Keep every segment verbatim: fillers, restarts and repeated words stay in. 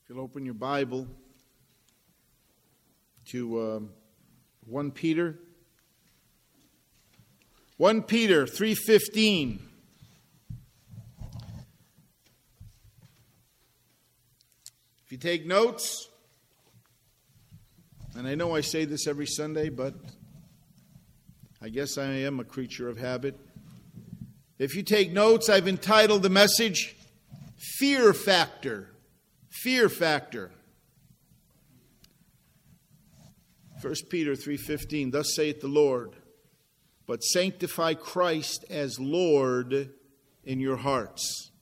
You'll open your Bible to uh, First Peter. First Peter three fifteen. If you take notes, and I know I say this every Sunday, but I guess I am a creature of habit. If you take notes, I've entitled the message, Fear Factor. Fear Factor. First Peter three fifteen, thus saith the Lord, but sanctify Christ as Lord in your hearts.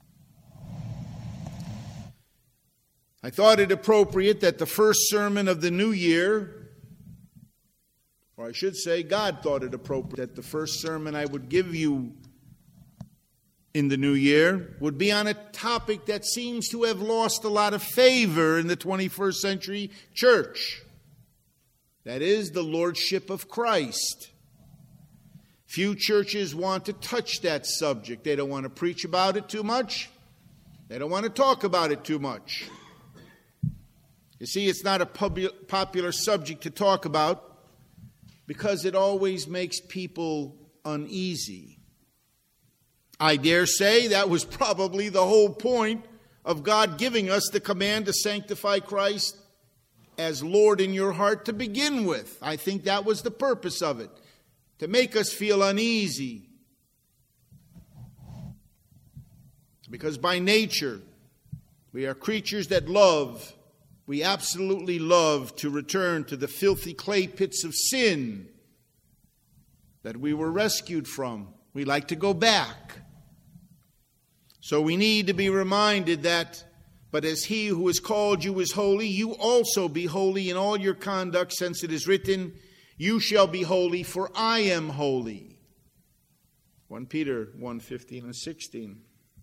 I thought it appropriate that the first sermon of the new year, or I should say God thought it appropriate that the first sermon I would give you in the new year would be on a topic that seems to have lost a lot of favor in the twenty-first century church. That is the Lordship of Christ. Few churches want to touch that subject. They don't want to preach about it too much. They don't want to talk about it too much. You see, it's not a pub- popular subject to talk about because it always makes people uneasy. I dare say that was probably the whole point of God giving us the command to sanctify Christ as Lord in your heart to begin with. I think that was the purpose of it, to make us feel uneasy. Because by nature, we are creatures that love, we absolutely love to return to the filthy clay pits of sin that we were rescued from. We like to go back. So we need to be reminded that, but as he who has called you is holy, you also be holy in all your conduct, since it is written, you shall be holy, for I am holy. First Peter one fifteen and sixteen.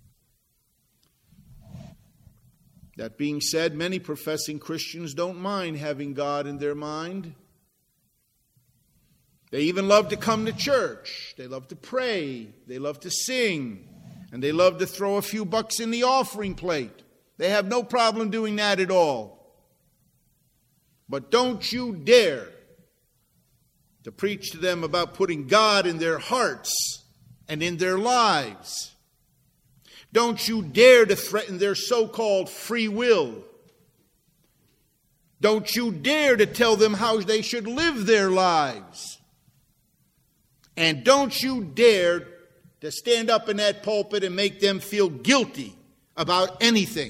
That being said, many professing Christians don't mind having God in their mind. They even love to come to church. They love to pray. They love to sing. And they love to throw a few bucks in the offering plate. They have no problem doing that at all. But don't you dare to preach to them about putting God in their hearts and in their lives. Don't you dare to threaten their so-called free will. Don't you dare to tell them how they should live their lives. And don't you dare to stand up in that pulpit and make them feel guilty about anything.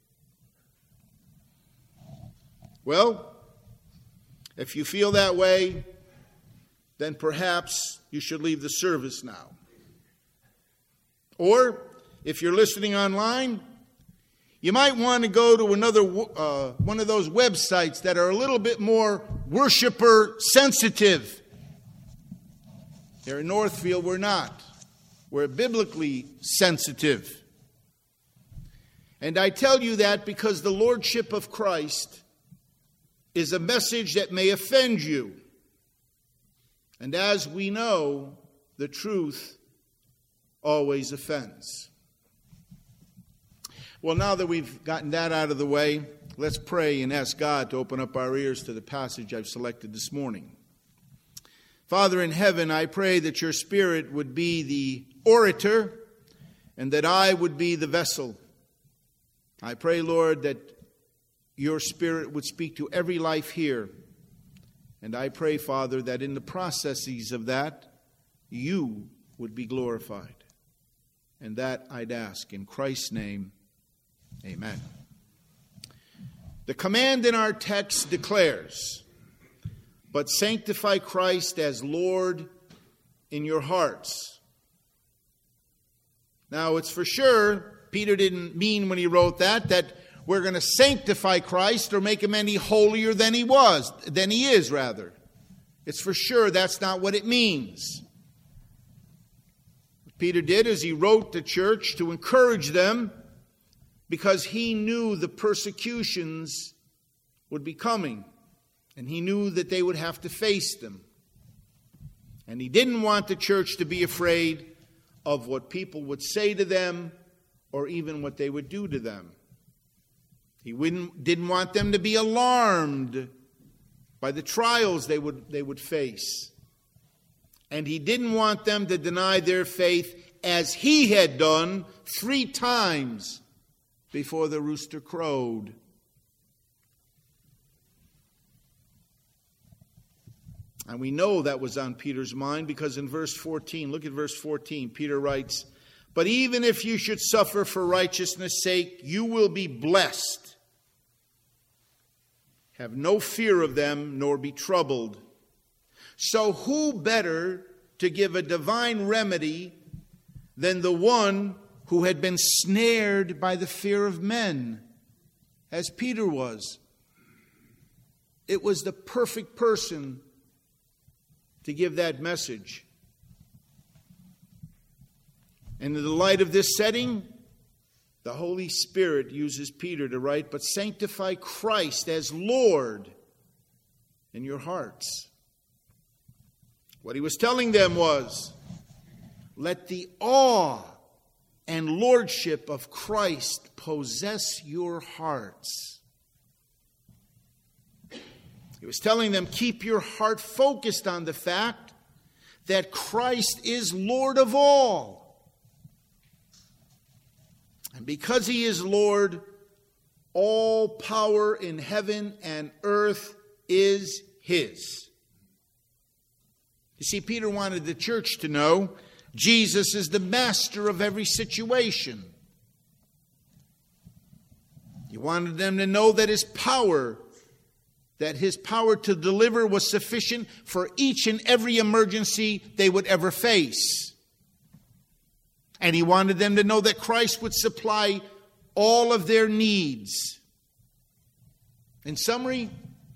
Well, if you feel that way, then perhaps you should leave the service now. Or, if you're listening online, you might want to go to another uh, one of those websites that are a little bit more worshiper sensitive. Here in Northfield, we're not. We're biblically sensitive. And I tell you that because the Lordship of Christ is a message that may offend you. And as we know, the truth always offends. Well, now that we've gotten that out of the way, let's pray and ask God to open up our ears to the passage I've selected this morning. Father in heaven, I pray that your Spirit would be the orator and that I would be the vessel. I pray, Lord, that your Spirit would speak to every life here. And I pray, Father, that in the processes of that, you would be glorified. And that I'd ask in Christ's name, amen. The command in our text declares, but sanctify Christ as Lord in your hearts. Now, it's for sure, Peter didn't mean when he wrote that, that we're going to sanctify Christ or make him any holier than he was, than he is, rather. It's for sure that's not what it means. What Peter did is he wrote the church to encourage them because he knew the persecutions would be coming. And he knew that they would have to face them. And he didn't want the church to be afraid of what people would say to them or even what they would do to them. He wouldn't, didn't want them to be alarmed by the trials they would, they would face. And he didn't want them to deny their faith as he had done three times before the rooster crowed. And we know that was on Peter's mind because in verse fourteen, look at verse fourteen, Peter writes, "But even if you should suffer for righteousness' sake, you will be blessed. Have no fear of them, nor be troubled." So who better to give a divine remedy than the one who had been snared by the fear of men, as Peter was? It was the perfect person to give that message. And in the light of this setting, the Holy Spirit uses Peter to write, "But sanctify Christ as Lord in your hearts." What he was telling them was, let the awe and lordship of Christ possess your hearts. He was telling them, keep your heart focused on the fact that Christ is Lord of all. And because he is Lord, all power in heaven and earth is his. You see, Peter wanted the church to know Jesus is the master of every situation. He wanted them to know that his power, that his power to deliver was sufficient for each and every emergency they would ever face. And he wanted them to know that Christ would supply all of their needs. In summary,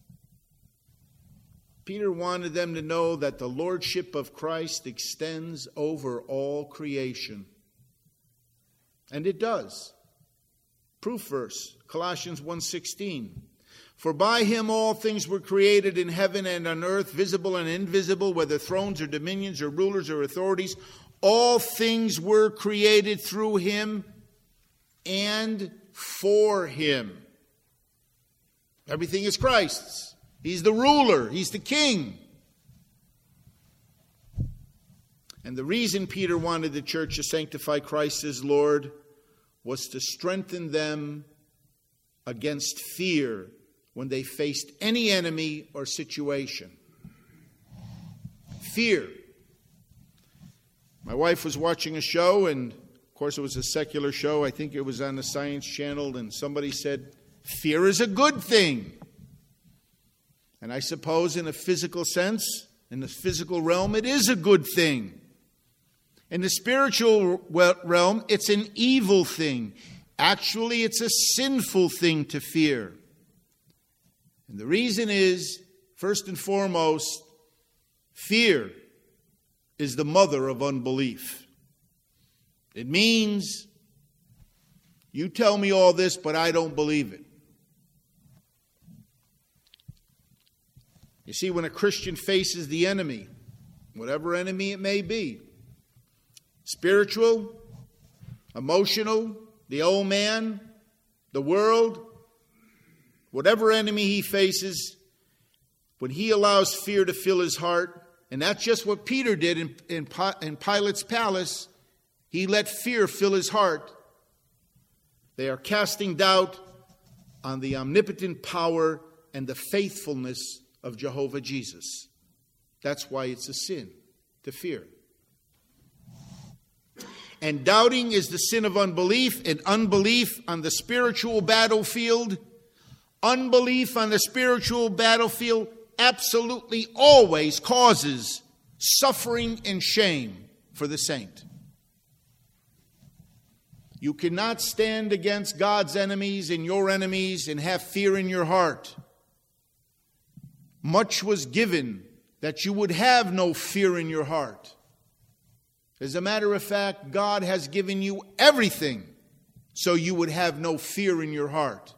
Peter wanted them to know that the lordship of Christ extends over all creation. And it does. Proof verse, Colossians one sixteen. "For by him all things were created in heaven and on earth, visible and invisible, whether thrones or dominions or rulers or authorities. All things were created through him and for him." Everything is Christ's. He's the ruler. He's the king. And the reason Peter wanted the church to sanctify Christ as Lord was to strengthen them against fear when they faced any enemy or situation. Fear. My wife was watching a show, and of course it was a secular show. I think it was on the Science Channel, and somebody said, fear is a good thing. And I suppose in a physical sense, in the physical realm, it is a good thing. In the spiritual realm, it's an evil thing. Actually, it's a sinful thing to fear. And the reason is, first and foremost, fear is the mother of unbelief. It means, you tell me all this, but I don't believe it. You see, when a Christian faces the enemy, whatever enemy it may be, spiritual, emotional, the old man, the world, whatever enemy he faces, when he allows fear to fill his heart, and that's just what Peter did in, in, in Pilate's palace, he let fear fill his heart. They are casting doubt on the omnipotent power and the faithfulness of Jehovah Jesus. That's why it's a sin to fear. And doubting is the sin of unbelief, and unbelief on the spiritual battlefield, unbelief on the spiritual battlefield absolutely always causes suffering and shame for the saint. You cannot stand against God's enemies and your enemies and have fear in your heart. Much was given that you would have no fear in your heart. As a matter of fact, God has given you everything so you would have no fear in your heart.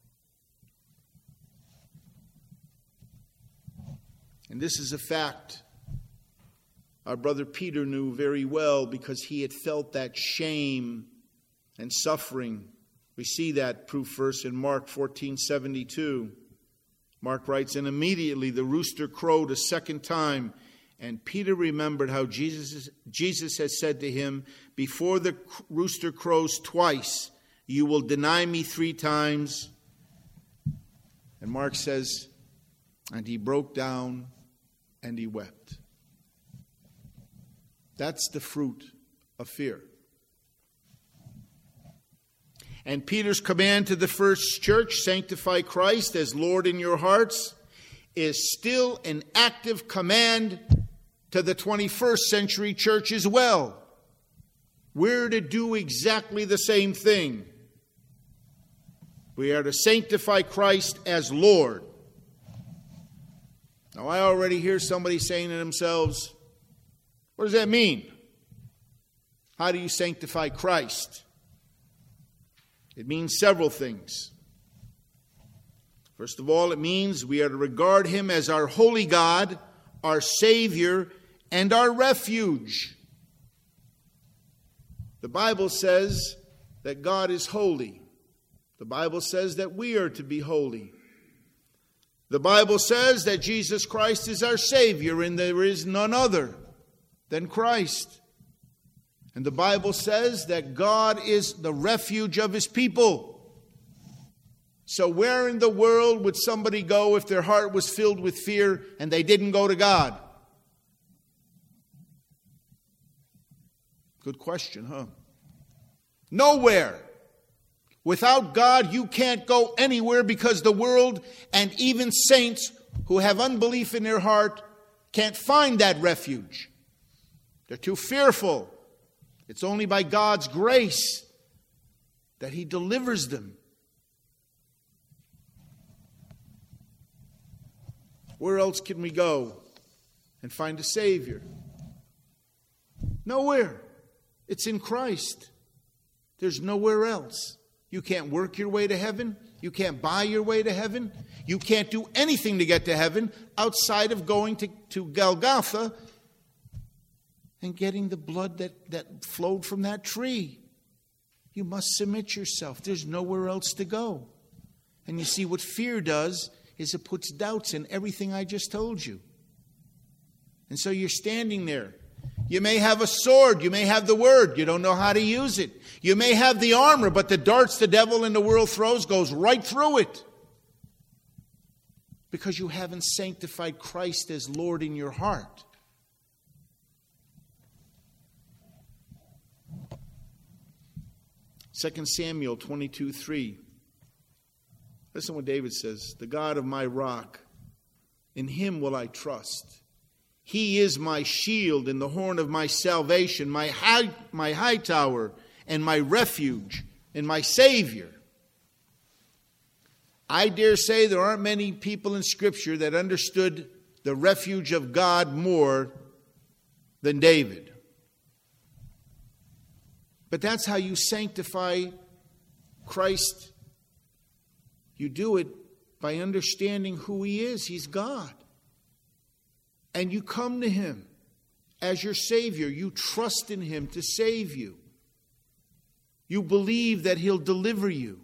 And this is a fact our brother Peter knew very well, because he had felt that shame and suffering We see that proof verse in Mark fourteen seventy-two. Mark writes, "And immediately the rooster crowed a second time, and Peter remembered how Jesus, Jesus had said to him, 'Before the rooster crows twice, you will deny me three times.'" And Mark says, "And he broke down and he wept." That's the fruit of fear. And Peter's command to the first church, sanctify Christ as Lord in your hearts, is still an active command to the twenty-first century church as well. We're to do exactly the same thing. We are to sanctify Christ as Lord. Now, I already hear somebody saying to themselves, what does that mean? How do you sanctify Christ? It means several things. First of all, it means we are to regard him as our holy God, our Savior, and our refuge. The Bible says that God is holy. The Bible says that we are to be holy. The Bible says that Jesus Christ is our Savior and there is none other than Christ. And the Bible says that God is the refuge of his people. So where in the world would somebody go if their heart was filled with fear and they didn't go to God? Good question, huh? Nowhere. Without God, you can't go anywhere because the world and even saints who have unbelief in their heart can't find that refuge. They're too fearful. It's only by God's grace that he delivers them. Where else can we go and find a Savior? Nowhere. It's in Christ. There's nowhere else. You can't work your way to heaven. You can't buy your way to heaven. You can't do anything to get to heaven outside of going to, to Golgotha and getting the blood that, that flowed from that tree. You must submit yourself. There's nowhere else to go. And you see, what fear does is it puts doubts in everything I just told you. And so you're standing there. You may have a sword. You may have the word. You don't know how to use it. You may have the armor, but the darts the devil in the world throws goes right through it. Because you haven't sanctified Christ as Lord in your heart. Second Samuel twenty-two three. Listen what David says. "The God of my rock, in him will I trust. He is my shield and the horn of my salvation, my high, my high tower and my refuge and my Savior." I dare say there aren't many people in Scripture that understood the refuge of God more than David. But that's how you sanctify Christ. You do it by understanding who he is. He's God. And you come to him as your Savior. You trust in him to save you. You believe that he'll deliver you.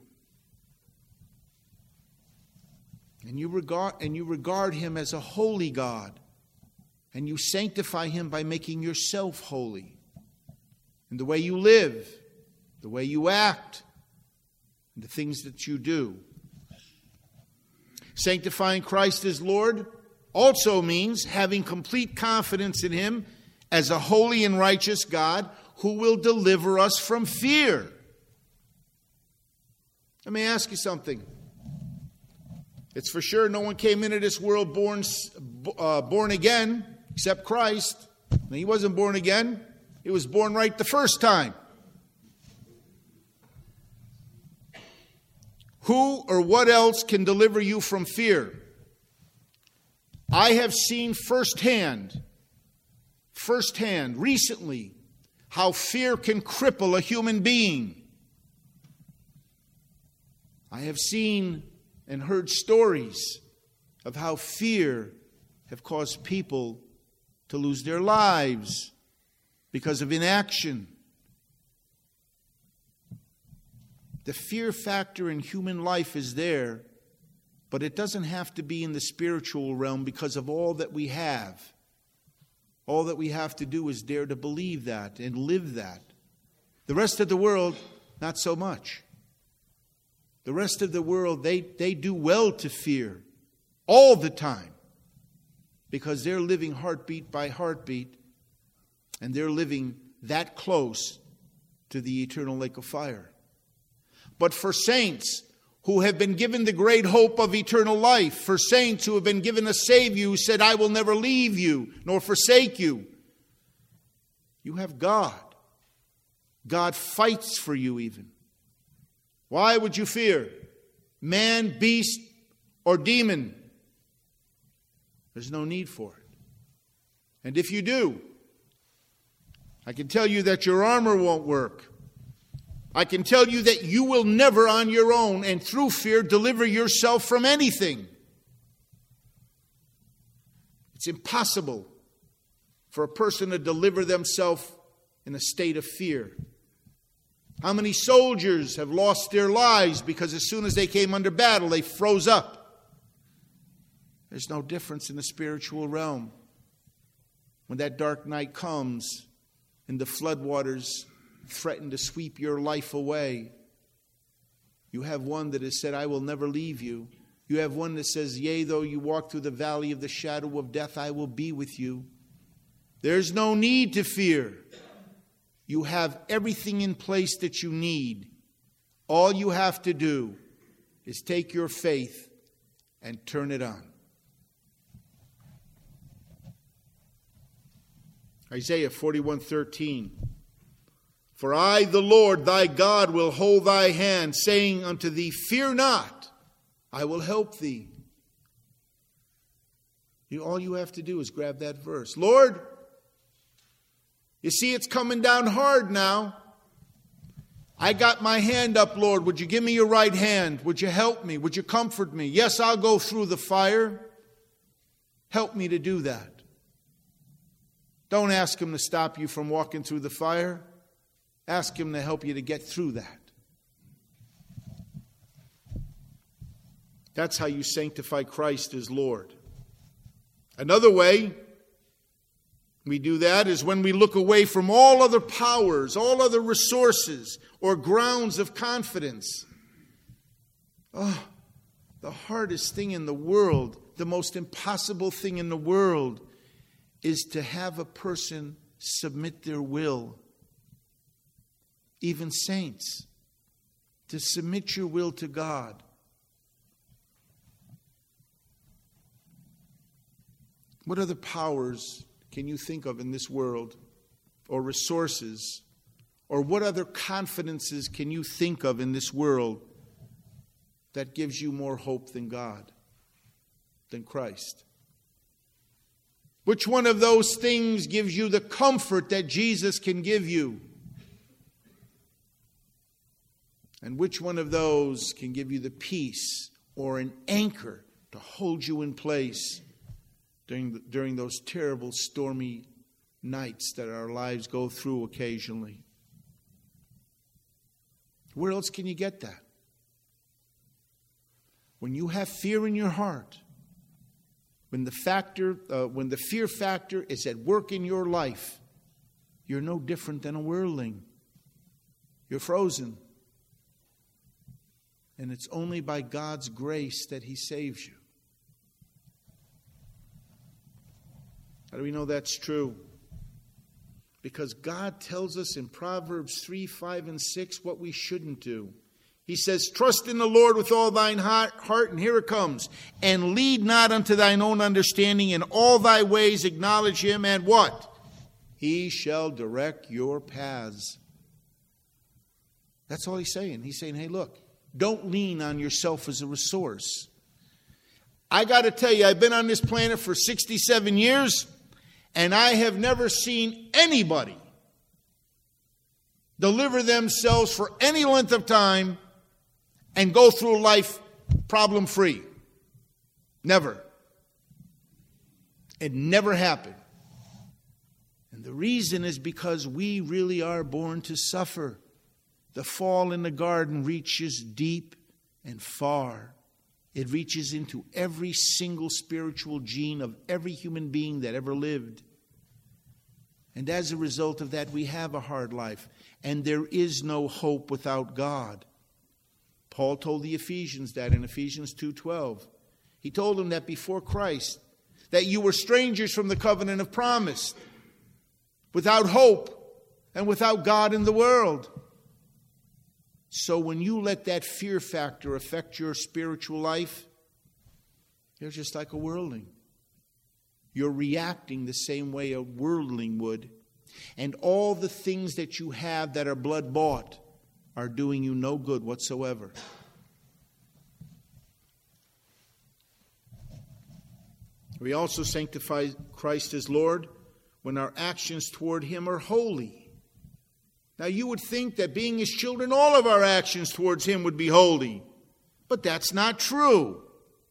And you regard, and you regard him as a holy God. And you sanctify him by making yourself holy. In the way you live, the way you act, and the things that you do. Sanctifying Christ as Lord also means having complete confidence in him as a holy and righteous God who will deliver us from fear. Let me ask you something. It's for sure no one came into this world born, uh, born again except Christ. Now, he wasn't born again. He was born right the first time. Who or what else can deliver you from fear? I have seen firsthand, firsthand, recently, how fear can cripple a human being. I have seen and heard stories of how fear have caused people to lose their lives because of inaction. The fear factor in human life is there, but it doesn't have to be in the spiritual realm because of all that we have. All that we have to do is dare to believe that and live that. The rest of the world, not so much. The rest of the world, they, they do well to fear all the time because they're living heartbeat by heartbeat and they're living that close to the eternal lake of fire. But for saints who have been given the great hope of eternal life, for saints who have been given a Savior who said, I will never leave you nor forsake you, you have God. God fights for you even. Why would you fear? Man, beast, or demon? There's no need for it. And if you do, I can tell you that your armor won't work. I can tell you that you will never on your own and through fear deliver yourself from anything. It's impossible for a person to deliver themselves in a state of fear. How many soldiers have lost their lives because as soon as they came under battle, they froze up? There's no difference in the spiritual realm. When that dark night comes and the floodwaters threaten to sweep your life away, you have one that has said, I will never leave you. You have one that says, yea, though you walk through the valley of the shadow of death, I will be with you. There's no need to fear. You have everything in place that you need. All you have to do is take your faith and turn it on. Isaiah forty-one thirteen. For I, the Lord thy God, will hold thy hand, saying unto thee, fear not, I will help thee. You, all you have to do is grab that verse. Lord, you see it's coming down hard now. I got my hand up, Lord. Would you give me your right hand? Would you help me? Would you comfort me? Yes, I'll go through the fire. Help me to do that. Don't ask him to stop you from walking through the fire. Ask him to help you to get through that. That's how you sanctify Christ as Lord. Another way we do that is when we look away from all other powers, all other resources, or grounds of confidence. Oh, the hardest thing in the world, the most impossible thing in the world, is to have a person submit their will. Even saints, to submit your will to God. What other powers can you think of in this world, or resources, or what other confidences can you think of in this world that gives you more hope than God, than Christ? Which one of those things gives you the comfort that Jesus can give you? And which one of those can give you the peace or an anchor to hold you in place during the, during those terrible stormy nights that our lives go through occasionally? Where else can you get that? When you have fear in your heart, when the factor, uh, when the fear factor is at work in your life, you're no different than a worldling. You're frozen. And it's only by God's grace that He saves you. How do we know that's true? Because God tells us in Proverbs three, five, and six what we shouldn't do. He says, trust in the Lord with all thine heart, and here it comes, and lead not unto thine own understanding, in all thy ways acknowledge Him, and what? He shall direct your paths. That's all He's saying. He's saying, hey, look, don't lean on yourself as a resource. I got to tell you, I've been on this planet for sixty-seven years, and I have never seen anybody deliver themselves for any length of time and go through life problem-free. Never. It never happened. And the reason is because we really are born to suffer. The fall in the garden reaches deep and far. It reaches into every single spiritual gene of every human being that ever lived. And as a result of that, we have a hard life. And there is no hope without God. Paul told the Ephesians that in Ephesians two twelve. He told them that before Christ, that you were strangers from the covenant of promise, without hope and without God in the world. So when you let that fear factor affect your spiritual life, you're just like a worldling. You're reacting the same way a worldling would. And all the things that you have that are blood-bought are doing you no good whatsoever. We also sanctify Christ as Lord when our actions toward Him are holy. Now you would think that being His children, all of our actions towards Him would be holy. But that's not true.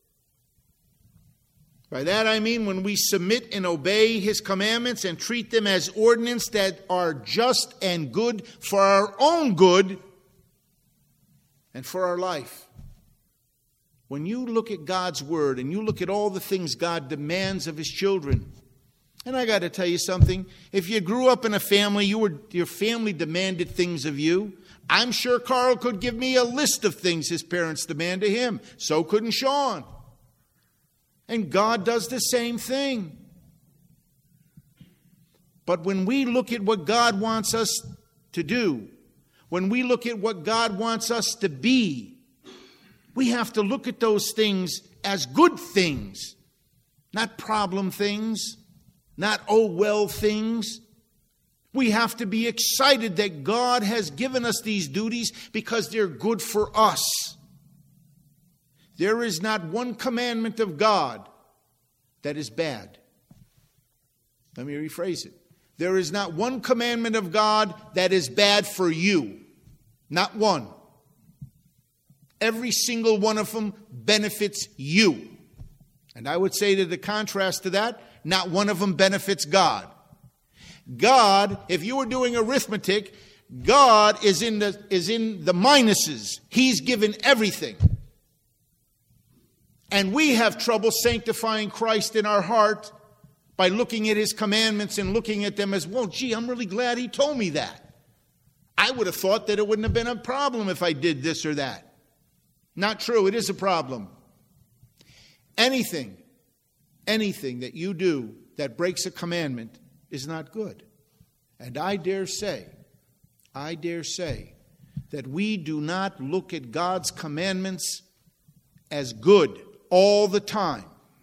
By that I mean when we submit and obey His commandments and treat them as ordinances that are just and good for our own good and for our life. When you look at God's Word and you look at all the things God demands of His children, and I got to tell you something, if you grew up in a family, you were your family demanded things of you. I'm sure Carl could give me a list of things his parents demand of him. So couldn't Sean. And God does the same thing. But when we look at what God wants us to do, when we look at what God wants us to be, we have to look at those things as good things, not problem things, not oh well things. We have to be excited that God has given us these duties because they're good for us. There is not one commandment of God that is bad. Let me rephrase it. There is not one commandment of God that is bad for you. Not one. Every single one of them benefits you. And I would say that the contrast to that, not one of them benefits God. God, if you were doing arithmetic, God is in the, is in the minuses. He's given everything. And we have trouble sanctifying Christ in our heart by looking at His commandments and looking at them as, well, gee, I'm really glad He told me that. I would have thought that it wouldn't have been a problem if I did this or that. Not true. It is a problem. Anything, anything that you do that breaks a commandment is not good. And I dare say, I dare say that we do not look at God's commandments as good all the time.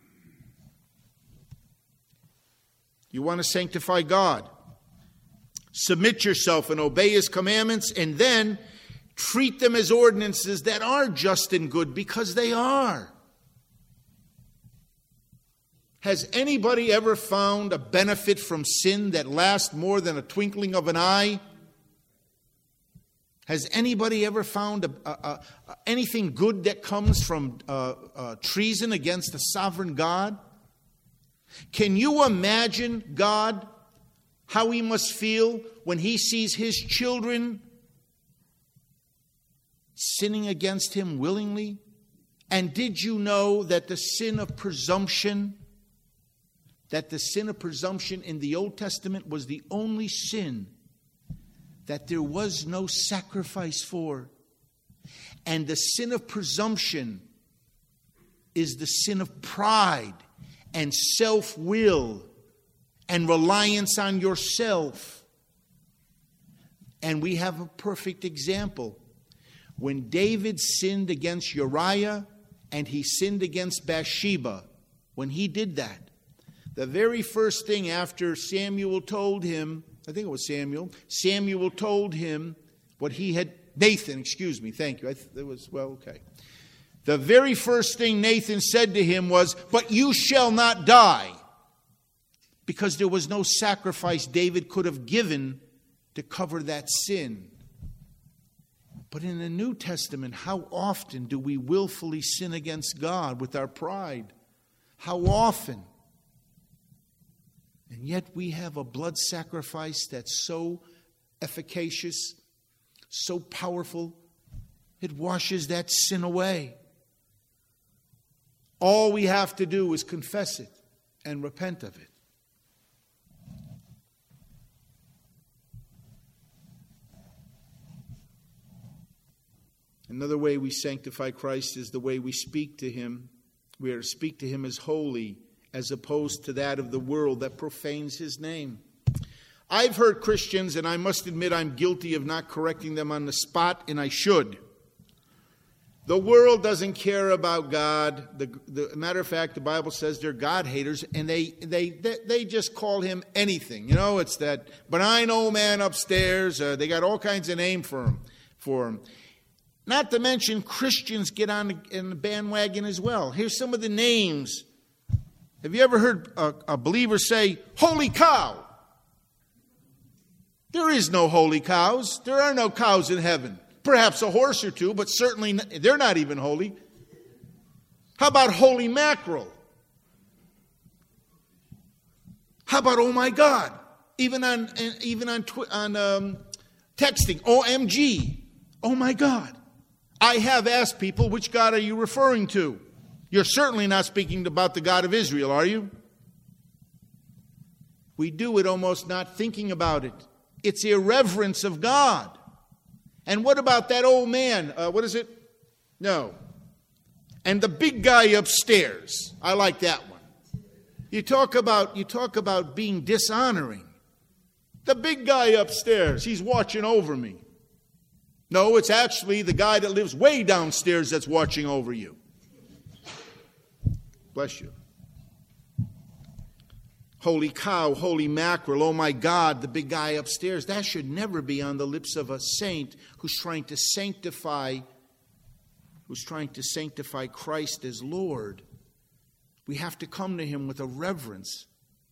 You want to sanctify God. Submit yourself and obey His commandments, and then treat them as ordinances that are just and good, because they are. Has anybody ever found a benefit from sin that lasts more than a twinkling of an eye? Has anybody ever found a, a, a, anything good that comes from uh, uh, treason against a sovereign God? Can you imagine God, how He must feel when He sees His children sinning against Him willingly? And did you know that the sin of presumption, that the sin of presumption in the Old Testament was the only sin that there was no sacrifice for? And the sin of presumption is the sin of pride and self-will and reliance on yourself. And we have a perfect example. When David sinned against Uriah and he sinned against Bathsheba, when he did that, the very first thing after Samuel told him, I think it was Samuel, Samuel told him what he had, Nathan, excuse me, thank you. I th- it was, well, okay. The very first thing Nathan said to him was, but you shall not die, because there was no sacrifice David could have given to cover that sin. But in the New Testament, how often do we willfully sin against God with our pride? How often? And yet we have a blood sacrifice that's so efficacious, so powerful, it washes that sin away. All we have to do is confess it and repent of it. Another way we sanctify Christ is the way we speak to Him. We are to speak to Him as holy, as opposed to that of the world that profanes His name. I've heard Christians, and I must admit I'm guilty of not correcting them on the spot, and I should. The world doesn't care about God. The, the matter of fact, the Bible says they're God haters, and they, they they they just call Him anything. You know, it's that benign old man upstairs. Uh, they got all kinds of names for him. For him. Not to mention Christians get on the, in the bandwagon as well. Here's some of the names. Have you ever heard a, a believer say, "Holy cow"? There is no holy cows. There are no cows in heaven. Perhaps a horse or two, but certainly not, they're not even holy. How about holy mackerel? How about oh my God? Even on even on on um, texting, O M G, oh my God. I have asked people, which God are you referring to? You're certainly not speaking about the God of Israel, are you? We do it almost not thinking about it. It's irreverence of God. And what about that old man? Uh, what is it? No. And the big guy upstairs. I like that one. You talk about, you talk about being dishonoring. The big guy upstairs, he's watching over me. No, it's actually the guy that lives way downstairs that's watching over you. Bless you. Holy cow, holy mackerel, oh my God, the big guy upstairs. That should never be on the lips of a saint who's trying to sanctify, who's trying to sanctify Christ as Lord. We have to come to Him with a reverence.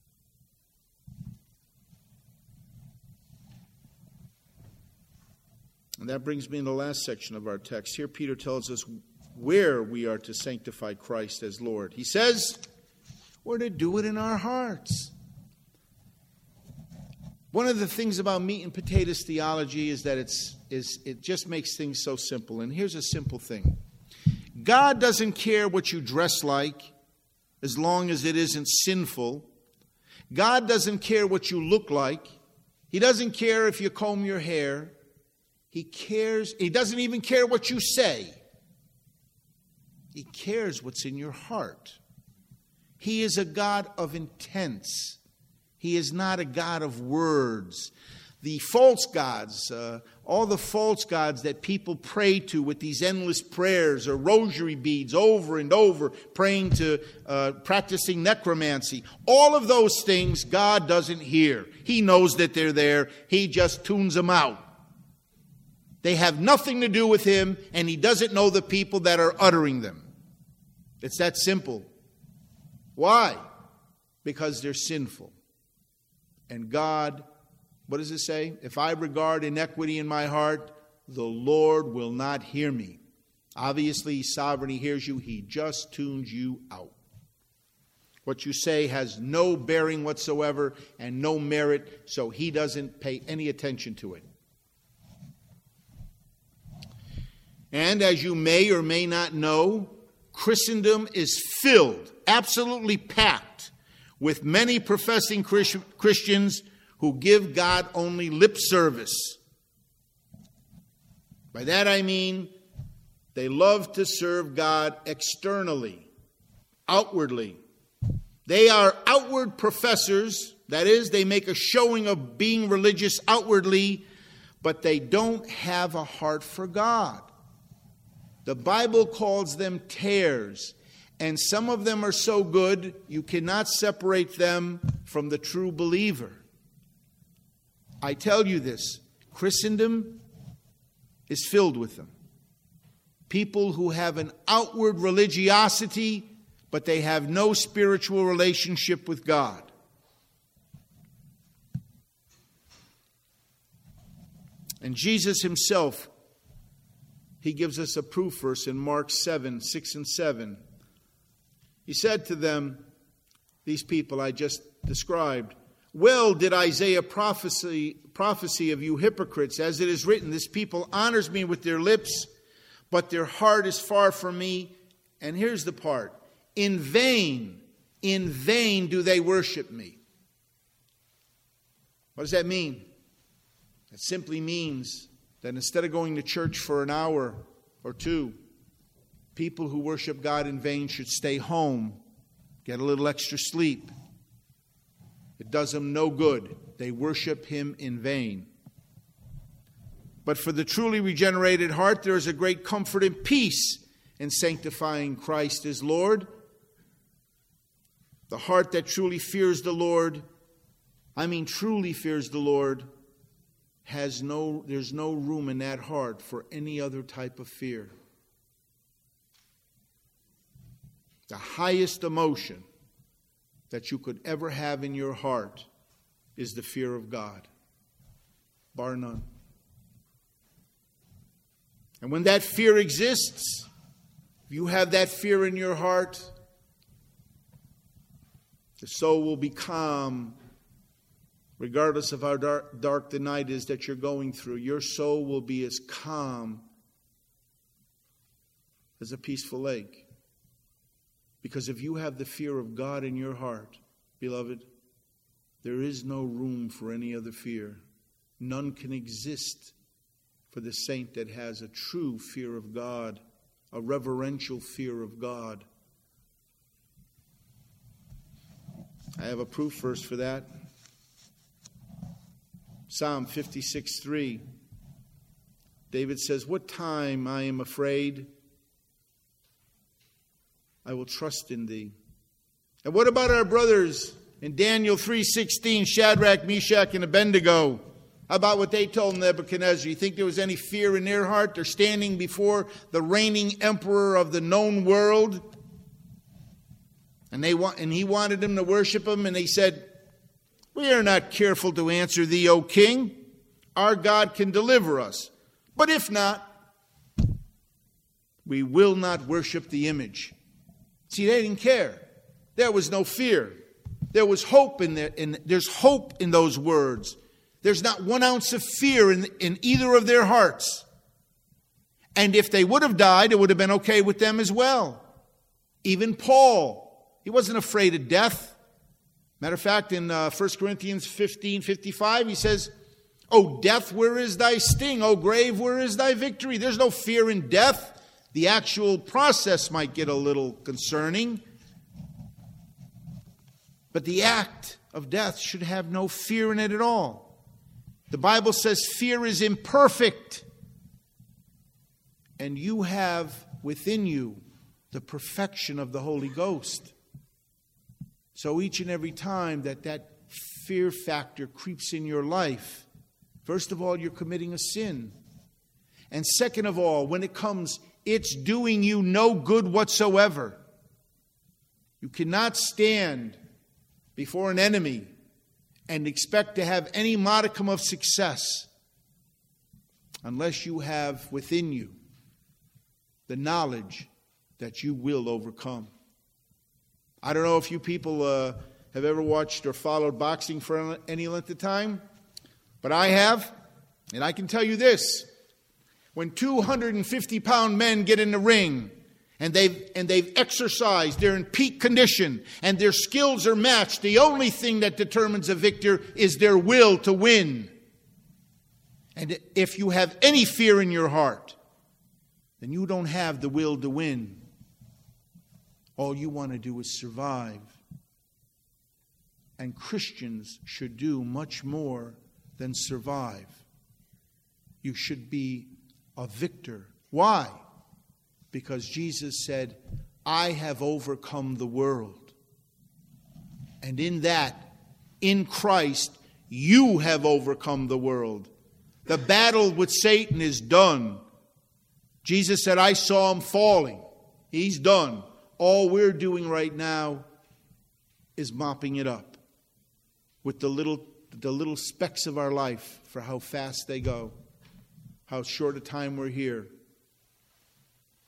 And that brings me in the last section of our text. Here Peter tells us where we are to sanctify Christ as Lord. He says, we're to do it in our hearts. One of the things about meat and potatoes theology is that it's is it just makes things so simple. And here's a simple thing. God doesn't care what you dress like as long as it isn't sinful. God doesn't care what you look like. He doesn't care if you comb your hair. He cares. He doesn't even care what you say. He cares what's in your heart. He is a God of intents. He is not a God of words. The false gods, uh, all the false gods that people pray to with these endless prayers or rosary beads over and over, praying to, uh, practicing necromancy, all of those things God doesn't hear. He knows that they're there. He just tunes them out. They have nothing to do with Him, and He doesn't know the people that are uttering them. It's that simple. Why? Because they're sinful. And God, what does it say? If I regard iniquity in my heart, the Lord will not hear me. Obviously, He's sovereign. He hears you. He just tunes you out. What you say has no bearing whatsoever and no merit, so He doesn't pay any attention to it. And as you may or may not know, Christendom is filled, absolutely packed, with many professing Christians who give God only lip service. By that I mean they love to serve God externally, outwardly. They are outward professors, that is, they make a showing of being religious outwardly, but they don't have a heart for God. The Bible calls them tares, and some of them are so good you cannot separate them from the true believer. I tell you this, Christendom is filled with them. People who have an outward religiosity, but they have no spiritual relationship with God. And Jesus Himself, He gives us a proof verse in Mark seven, six and seven. He said to them, these people I just described, Well did Isaiah prophesy, prophecy of you hypocrites, as it is written, this people honors me with their lips, but their heart is far from me. And here's the part. In vain, in vain do they worship me. What does that mean? It simply means that instead of going to church for an hour or two, people who worship God in vain should stay home, get a little extra sleep. It does them no good. They worship Him in vain. But for the truly regenerated heart, there is a great comfort and peace in sanctifying Christ as Lord. The heart that truly fears the Lord, I mean truly fears the Lord, has no, there's no room in that heart for any other type of fear. The highest emotion that you could ever have in your heart is the fear of God, bar none. And when that fear exists, if you have that fear in your heart, the soul will be calm, regardless of how dark, dark the night is that you're going through. Your soul will be as calm as a peaceful lake. Because if you have the fear of God in your heart, beloved, there is no room for any other fear. None can exist for the saint that has a true fear of God, a reverential fear of God. I have a proof verse for that. Psalm fifty-six three. David says, what time I am afraid, I will trust in thee. And what about our brothers in Daniel three sixteen, Shadrach, Meshach, and Abednego? How about what they told Nebuchadnezzar? You think there was any fear in their heart? They're standing before the reigning emperor of the known world. And they want, and he wanted them to worship him. And they said, we are not careful to answer thee, O king. Our God can deliver us. But if not, we will not worship the image. See, they didn't care. There was no fear. There was hope in there. In, there's hope in those words. There's not one ounce of fear in, in either of their hearts. And if they would have died, it would have been okay with them as well. Even Paul, he wasn't afraid of death. Matter of fact, in uh, First Corinthians fifteen fifty-five, he says, O death, where is thy sting? O grave, where is thy victory? There's no fear in death. The actual process might get a little concerning. But the act of death should have no fear in it at all. The Bible says fear is imperfect. And you have within you the perfection of the Holy Ghost. So each and every time that that fear factor creeps in your life, first of all, you're committing a sin. And second of all, when it comes, it's doing you no good whatsoever. You cannot stand before an enemy and expect to have any modicum of success unless you have within you the knowledge that you will overcome. I don't know if you people uh, have ever watched or followed boxing for any length of time, but I have, and I can tell you this. When two hundred fifty pound men get in the ring and they've, and they've exercised, they're in peak condition, and their skills are matched, the only thing that determines a victor is their will to win. And if you have any fear in your heart, then you don't have the will to win. All you want to do is survive. And Christians should do much more than survive. You should be a victor. Why? Because Jesus said, I have overcome the world. And in that, in Christ, you have overcome the world. The battle with Satan is done. Jesus said, I saw him falling. He's done. All we're doing right now is mopping it up with the little, the little specks of our life for how fast they go, how short a time we're here.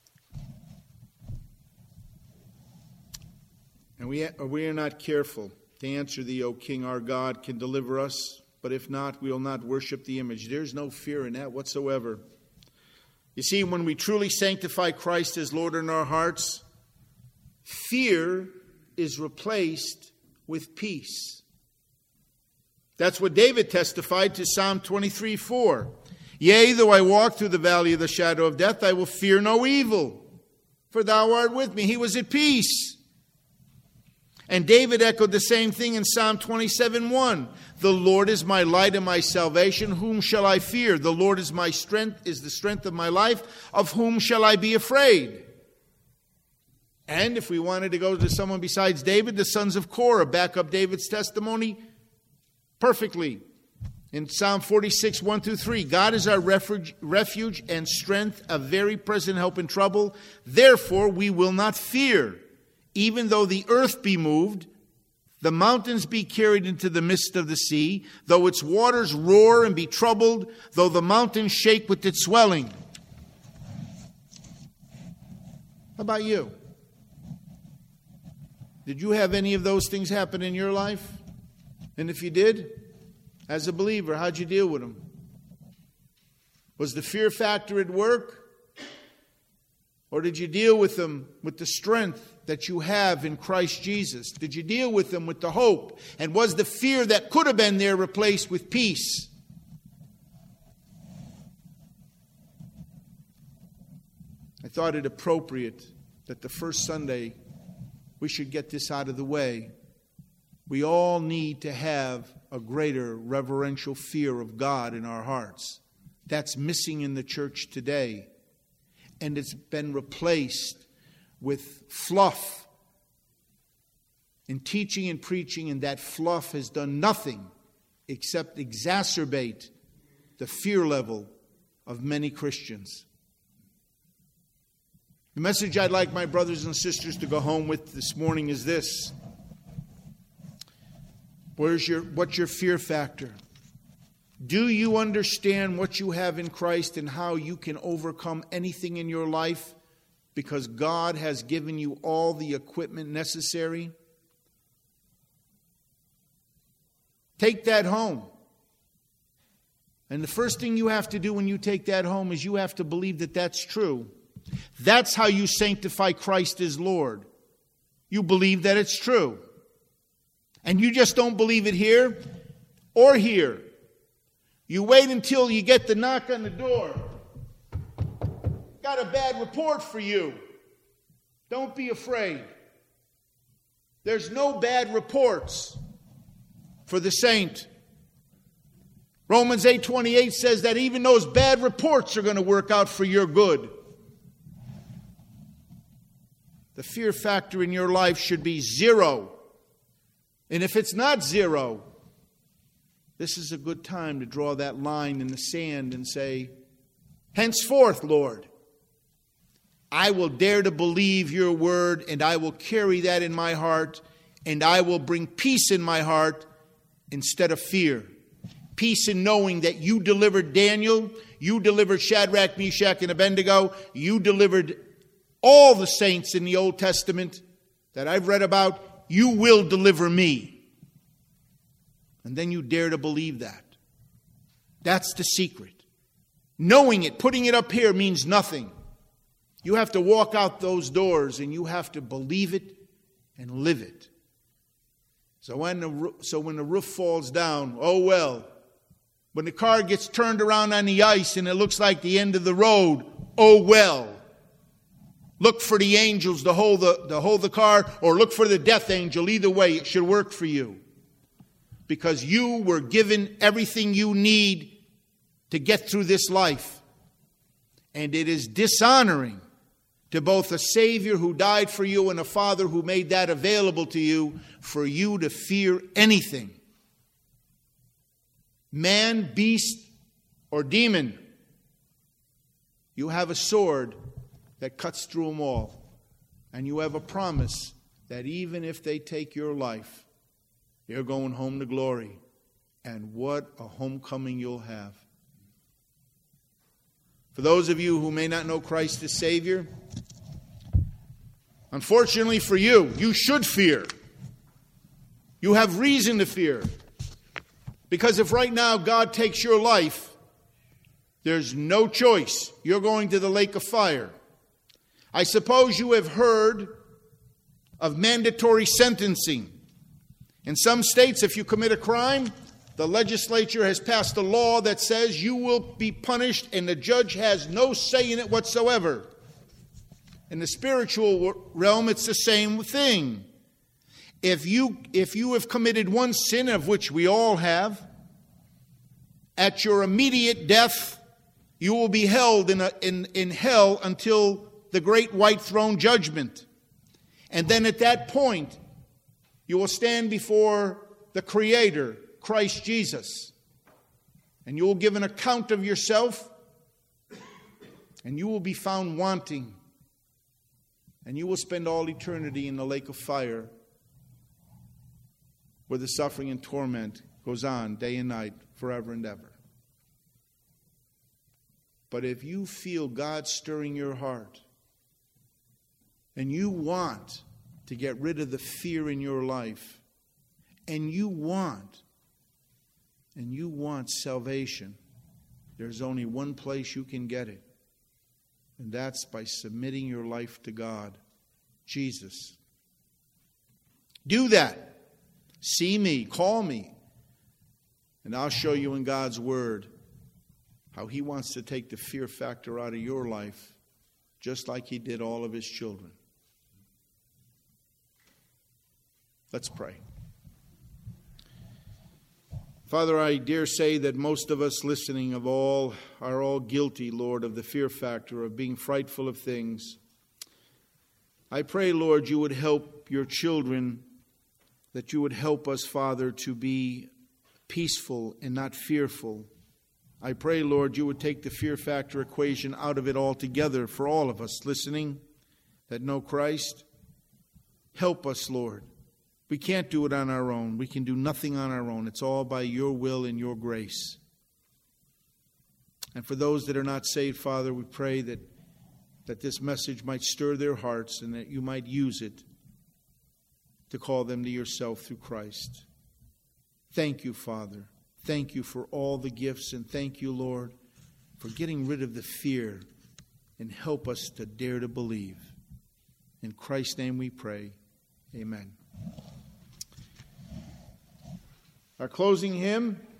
And we, we are not careful to answer thee, O King, our God, can deliver us. But if not, we will not worship the image. There's no fear in that whatsoever. You see, when we truly sanctify Christ as Lord in our hearts, fear is replaced with peace. That's what David testified to Psalm twenty-three four. Yea, though I walk through the valley of the shadow of death, I will fear no evil, for thou art with me. He was at peace. And David echoed the same thing in Psalm twenty-seven one. The Lord is my light and my salvation. Whom shall I fear? The Lord is my strength, is the strength of my life. Of whom shall I be afraid? And if we wanted to go to someone besides David, the sons of Korah back up David's testimony perfectly. In Psalm forty-six, one through three, God is our refuge, refuge and strength, a very present help in trouble. Therefore we will not fear. Even though the earth be moved, the mountains be carried into the midst of the sea, though its waters roar and be troubled, though the mountains shake with its swelling. How about you? Did you have any of those things happen in your life? And if you did, as a believer, how'd you deal with them? Was the fear factor at work? Or did you deal with them with the strength that you have in Christ Jesus? Did you deal with them with the hope? And was the fear that could have been there replaced with peace? I thought it appropriate that the first Sunday we should get this out of the way. We all need to have a greater reverential fear of God in our hearts. That's missing in the church today. And it's been replaced with fluff in teaching and preaching, and that fluff has done nothing except exacerbate the fear level of many Christians. The message I'd like my brothers and sisters to go home with this morning is this. Where's your, what's your fear factor? Do you understand what you have in Christ and how you can overcome anything in your life because God has given you all the equipment necessary? Take that home. And the first thing you have to do when you take that home is you have to believe that that's true. That's how you sanctify Christ as Lord. You believe that it's true. And you just don't believe it here or here. You wait until you get the knock on the door. Got a bad report for you. Don't be afraid. There's no bad reports for the saint. Romans eight twenty-eight says that even those bad reports are going to work out for your good. The fear factor in your life should be zero. And if it's not zero, this is a good time to draw that line in the sand and say, henceforth, Lord, I will dare to believe your word, and I will carry that in my heart, and I will bring peace in my heart instead of fear. Peace in knowing that you delivered Daniel, you delivered Shadrach, Meshach, and Abednego, you delivered all the saints in the Old Testament that I've read about. You will deliver me. And then you dare to believe that. That's the secret. Knowing it, putting it up here means nothing. You have to walk out those doors and you have to believe it and live it. So when the, so when the roof falls down, oh well. When the car gets turned around on the ice and it looks like the end of the road, oh well. Look for the angels to hold the, to hold the car, or look for the death angel. Either way, it should work for you. Because you were given everything you need to get through this life. And it is dishonoring to both a Savior who died for you and a Father who made that available to you for you to fear anything. Man, beast, or demon. You have a sword that cuts through them all. And you have a promise that even if they take your life, you're going home to glory. And what a homecoming you'll have. For those of you who may not know Christ as Savior, unfortunately for you, you should fear. You have reason to fear. Because if right now God takes your life, there's no choice. You're going to the lake of fire. I suppose you have heard of mandatory sentencing. In some states, if you commit a crime, the legislature has passed a law that says you will be punished and the judge has no say in it whatsoever. In the spiritual realm, it's the same thing. If you, if you have committed one sin, of which we all have, at your immediate death, you will be held in, a, in, in hell until the great white throne judgment. And then at that point, you will stand before the Creator, Christ Jesus. And you will give an account of yourself, and you will be found wanting. And you will spend all eternity in the lake of fire, where the suffering and torment goes on day and night, forever and ever. But if you feel God stirring your heart, and you want to get rid of the fear in your life, and you want, and you want salvation, there's only one place you can get it, and that's by submitting your life to God, Jesus. Do that. See me, call me, and I'll show you in God's Word how He wants to take the fear factor out of your life, just like He did all of His children. Let's pray. Father, I dare say that most of us listening of all are all guilty, Lord, of the fear factor of being frightful of things. I pray, Lord, you would help your children, that you would help us, Father, to be peaceful and not fearful. I pray, Lord, you would take the fear factor equation out of it altogether for all of us listening that know Christ. Help us, Lord. We can't do it on our own. We can do nothing on our own. It's all by your will and your grace. And for those that are not saved, Father, we pray that, that this message might stir their hearts and that you might use it to call them to yourself through Christ. Thank you, Father. Thank you for all the gifts, and thank you, Lord, for getting rid of the fear, and help us to dare to believe. In Christ's name we pray. Amen. Our closing hymn